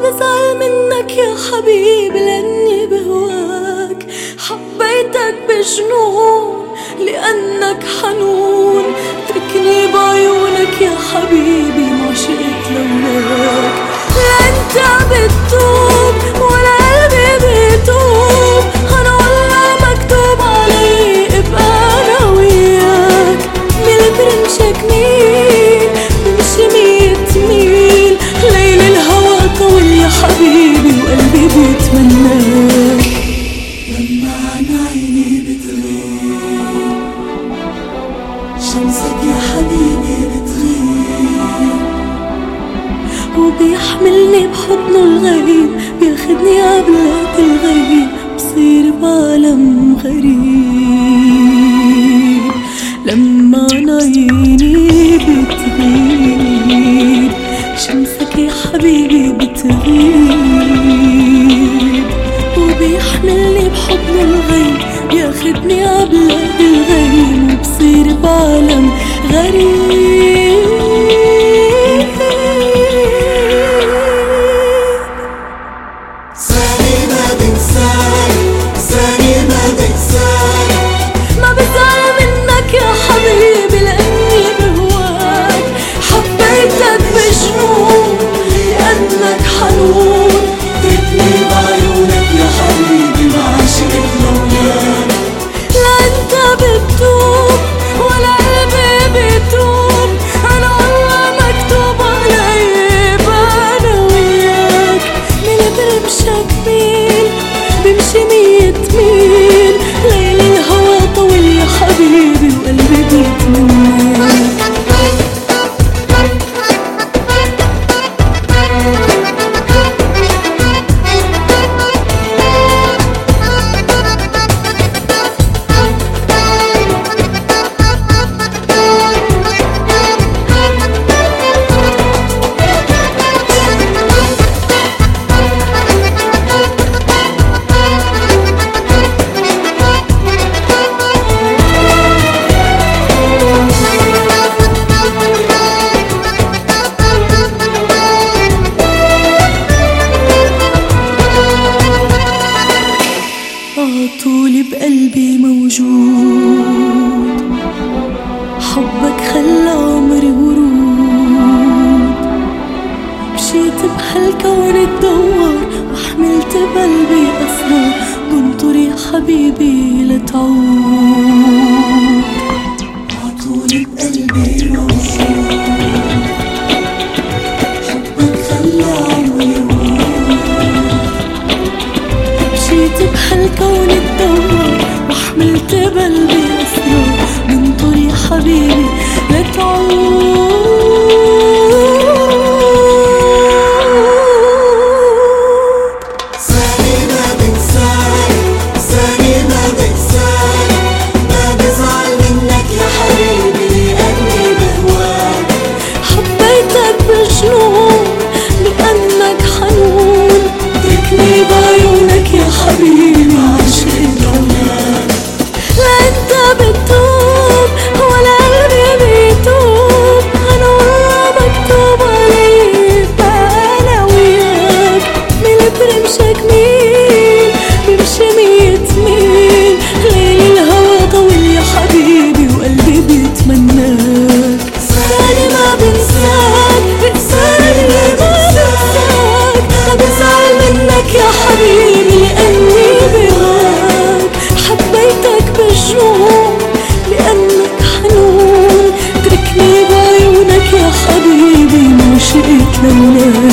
بزعل منك يا حبيبي لأني بهواك، حبيتك بجنون لأنك حنون، تركني بعيونك يا حبيبي ما شئت لولاك. لا انت بتتوب ولا قلبي بيتوب، انا والله مكتوب علي ابقى انا وياك. من برمشك ميل بمشي 100 ميل، ليل الهوى طويل يا حبيبي وقلبي بيتمناك. لما عن عيني بتغيب شمسك يا حبيبي بتغيب، وبيحملني بحضنه الغريب، بياخدني عبلات الغيب، بصير بعالم غريب. لما عيني بتغيب شمسك يا حبيبي بتغيب، وبيحملني بحضنه الغيب، بياخدني عبلات الغيب، وبصير بعالم غريب. ما بزعل منك يا حبيبي لأني بهواك، حبيتك بجنون لأنك حنون، تركني بعيونك يا حبيبي ما عشقت لولاك. لا انت بتتوب ولا قلبي بيتوب، انا والله مكتوب علي انا وياك. من برمشك ميل بمشي 100 ميل، ليل الهوى طويل يا حبيبي وقلبي بيتمناك. طولي بقلبي موجود، حبك خلى عمري ورود، مشيت بهالكون تدور وحملت بقلبي أسرار، بنطر يا حبيبي لتعود. عطولي بقلبي موجود، حبك خلى عمري ورود، مشيت بهالكون تدور وحملت بقلبي أسرار، بنطر يا حبيبي لتعود. ثاني ما بنساك، ثاني ما بنساك، ما بزعل منك يا حبيبي لأني بهواك. حبيتك بجنون لأنك حنون، تركني بعيونك يا حبيبي ما عشقت لولاك. لا انت بتتوب ولا قلبي بيتوب، انا والله مكتوب علي ابقى انا وياك. من برمشك ميل بمشي 100 ميل، ليل الهوى طويل يا حبيبي وقلبي بيتمناك. ثاني ما بنساك، ثاني ما بنساك، ما بزعل منك يا حبيبي لأني بهواك، حبيتك بجنون لأنك حنون، تركني بعيونك يا حبيبي ما شئت لولاك.